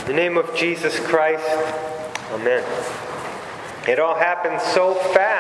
In the name of Jesus Christ, amen. It all happened so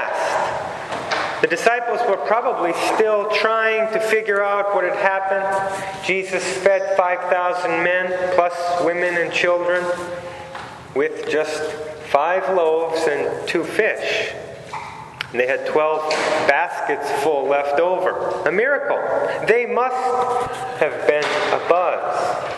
fast. The disciples were probably still trying to figure out what had happened. Jesus fed 5,000 men, plus women and children, with just 5 loaves and 2 fish. And they had 12 baskets full left over. A miracle. They must have been abuzz.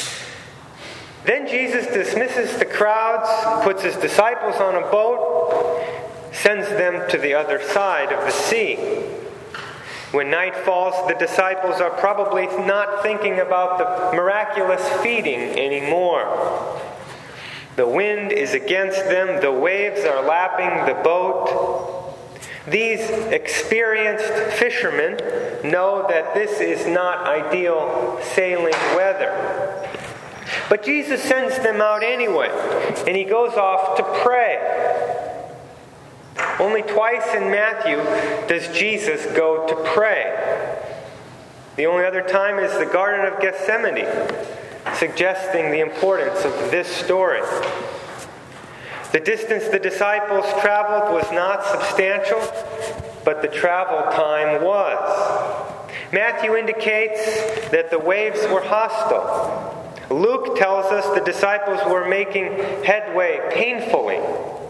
Then Jesus dismisses the crowds, puts his disciples on a boat, sends them to the other side of the sea. When night falls, the disciples are probably not thinking about the miraculous feeding anymore. The wind is against them, the waves are lapping the boat. These experienced fishermen know that this is not ideal sailing weather. But Jesus sends them out anyway, and he goes off to pray. Only twice in Matthew does Jesus go to pray. The only other time is the Garden of Gethsemane, suggesting the importance of this story. The distance the disciples traveled was not substantial, but the travel time was. Matthew indicates that the waves were hostile. Luke tells us the disciples were making headway painfully.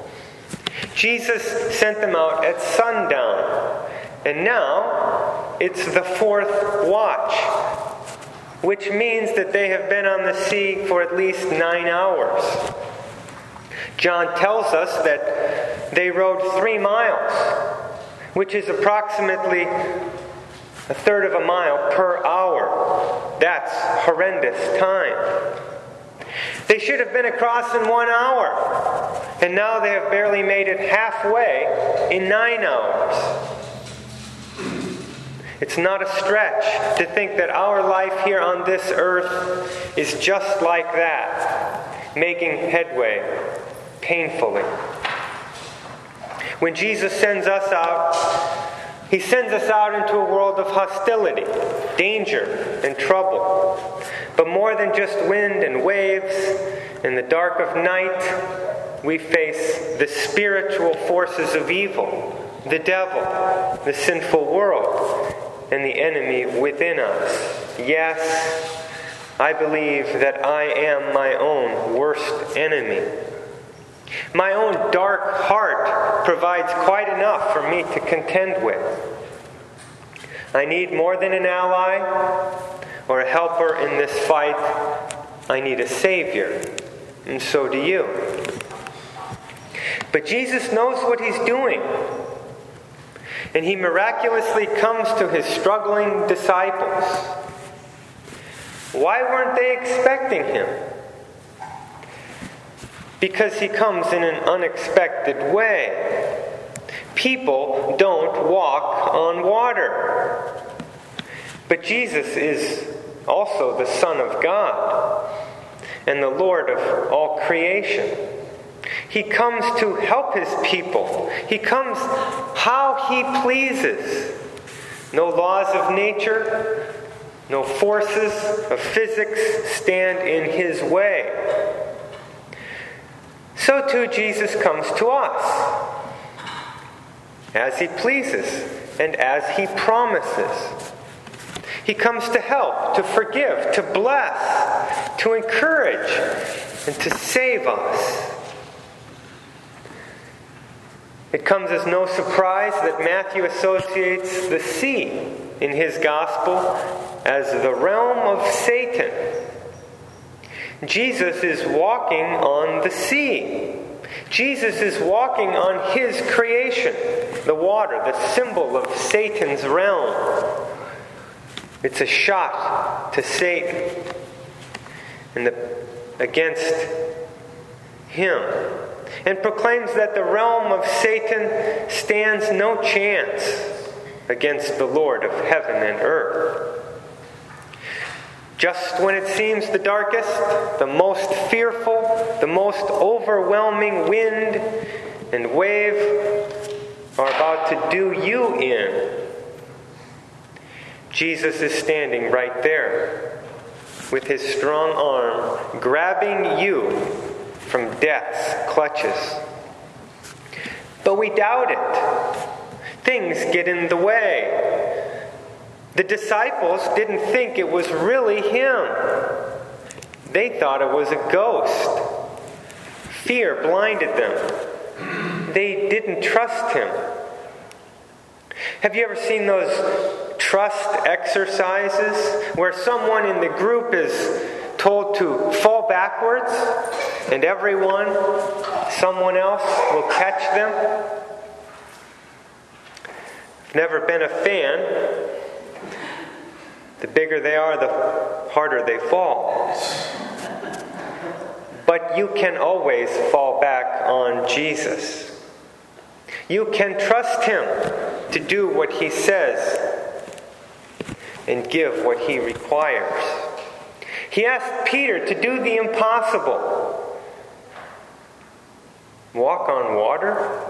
Jesus sent them out at sundown, and now it's the 4th watch, which means that they have been on the sea for at least 9 hours. John tells us that they rowed 3 miles, which is approximately 1/3 of a mile per hour. That's horrendous time. They should have been across in 1 hour, and now they have barely made it halfway in 9 hours. It's not a stretch to think that our life here on this earth is just like that, making headway painfully. When Jesus sends us out, he sends us out into a world of hostility, danger, and trouble. But more than just wind and waves, in the dark of night, we face the spiritual forces of evil, the devil, the sinful world, and the enemy within us. Yes, I believe that I am my own worst enemy. My own dark heart provides quite enough for me to contend with. I need more than an ally or a helper in this fight. I need a Savior, and so do you. But Jesus knows what he's doing, and he miraculously comes to his struggling disciples. Why weren't they expecting him? Because he comes in an unexpected way. People don't walk on water. But Jesus is also the Son of God and the Lord of all creation. He comes to help his people. He comes how he pleases. No laws of nature, no forces of physics stand in his way. So too Jesus comes to us, as he pleases and as he promises. He comes to help, to forgive, to bless, to encourage, and to save us. It comes as no surprise that Matthew associates the sea in his gospel as the realm of Satan. Jesus is walking on the sea. Jesus is walking on his creation, the water, the symbol of Satan's realm. It's a shot to Satan and against him, and proclaims that the realm of Satan stands no chance against the Lord of heaven and earth. Just when it seems the darkest, the most fearful, the most overwhelming wind and wave are about to do you in, Jesus is standing right there. with his strong arm, grabbing you from death's clutches. But we doubt it. Things get in the way. The disciples didn't think it was really him. They thought it was a ghost. Fear blinded them. They didn't trust him. Have you ever seen those trust exercises where someone in the group is told to fall backwards and someone else will catch them? I've never been a fan. The bigger they are, the harder they fall. But you can always fall back on Jesus. You can trust him to do what he says and give what he requires. He asked Peter to do the impossible. Walk on water?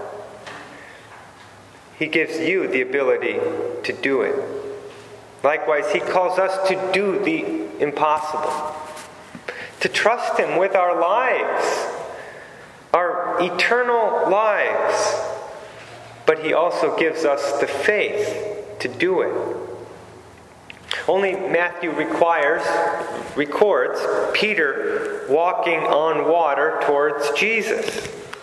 He gives you the ability to do it. Likewise, he calls us to do the impossible. To trust him with our lives, our eternal lives. But he also gives us the faith to do it. Only Matthew records Peter walking on water towards Jesus.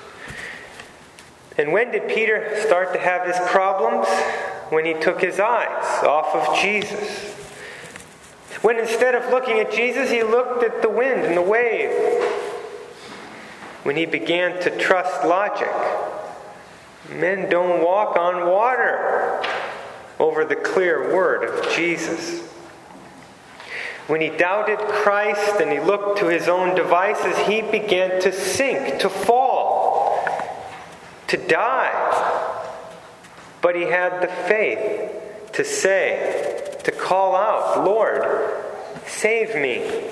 And when did Peter start to have his problems? When he took his eyes off of Jesus. When instead of looking at Jesus, he looked at the wind and the wave. When he began to trust logic. Men don't walk on water over the clear word of Jesus. When he doubted Christ and he looked to his own devices, he began to sink, to fall, to die. But he had the faith to say, to call out, Lord, save me.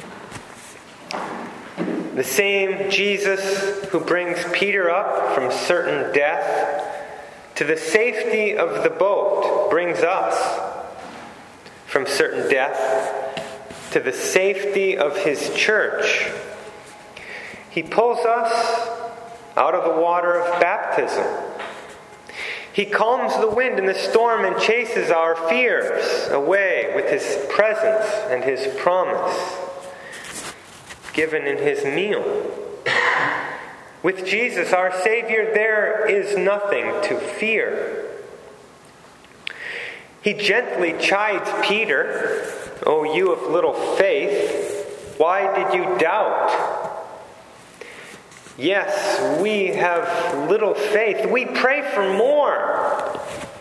The same Jesus who brings Peter up from certain death to the safety of the boat brings us from certain death to the safety of his church. He pulls us out of the water of baptism. He calms the wind and the storm and chases our fears away with his presence and his promise given in his meal. With Jesus, our Savior, there is nothing to fear. He gently chides Peter, "O you of little faith, why did you doubt?" Yes, we have little faith. We pray for more.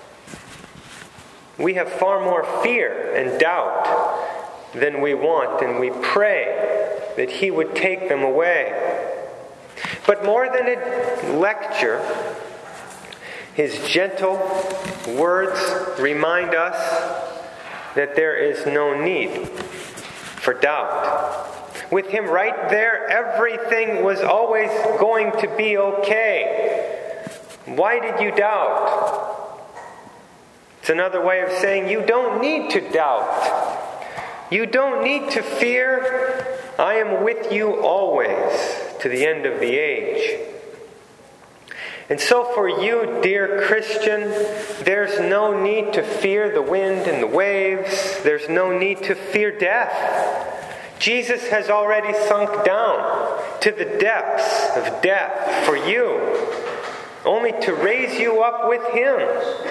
We have far more fear and doubt than we want, and we pray that he would take them away. But more than a lecture, his gentle words remind us that there is no need for doubt. With him right there, everything was always going to be okay. Why did you doubt? It's another way of saying you don't need to doubt. You don't need to fear. I am with you always to the end of the age. And so for you, dear Christian, there's no need to fear the wind and the waves. There's no need to fear death. Jesus has already sunk down to the depths of death for you, only to raise you up with him.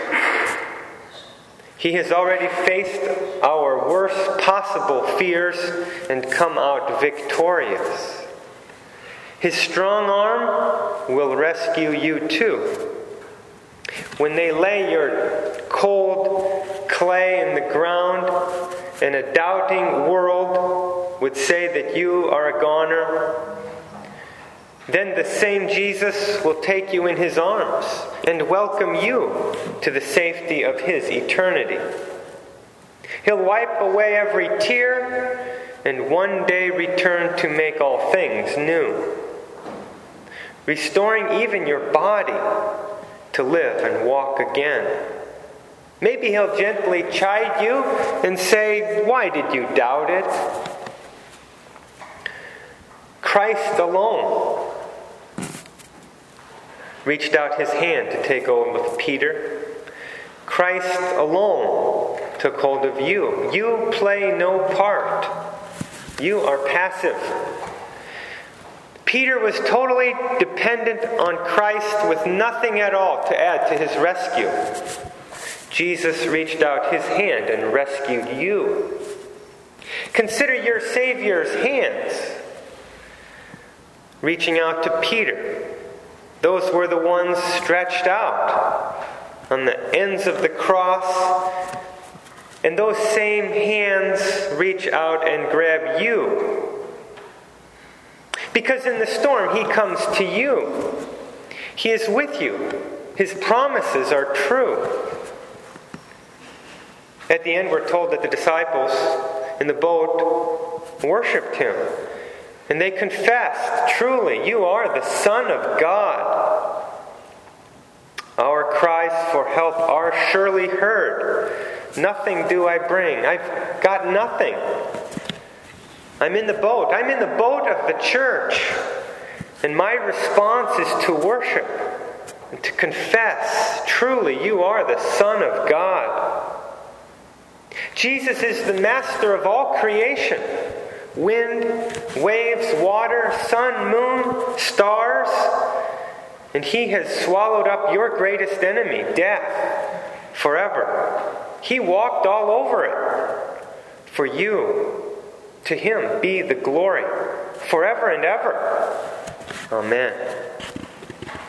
He has already faced our worst possible fears and come out victorious. His strong arm will rescue you too. When they lay your cold clay in the ground and a doubting world would say that you are a goner, then the same Jesus will take you in his arms and welcome you to the safety of his eternity. He'll wipe away every tear and one day return to make all things new, restoring even your body to live and walk again. Maybe he'll gently chide you and say, "Why did you doubt it?" Christ alone reached out his hand to take hold of Peter. Christ alone took hold of you. You play no part. You are passive. Peter was totally dependent on Christ with nothing at all to add to his rescue. Jesus reached out his hand and rescued you. Consider your Savior's hands reaching out to Peter. Those were the ones stretched out on the ends of the cross. And those same hands reach out and grab you. Because in the storm, he comes to you. He is with you. His promises are true. At the end, we're told that the disciples in the boat worshipped him. And they confessed, truly, you are the Son of God. Our cries for help are surely heard. Nothing do I bring. I've got nothing. I'm in the boat. I'm in the boat of the church. And my response is to worship and to confess, truly, you are the Son of God. Jesus is the master of all creation. Wind, waves, water, sun, moon, stars. And he has swallowed up your greatest enemy, death, forever. He walked all over it for you. To him be the glory forever and ever. Amen.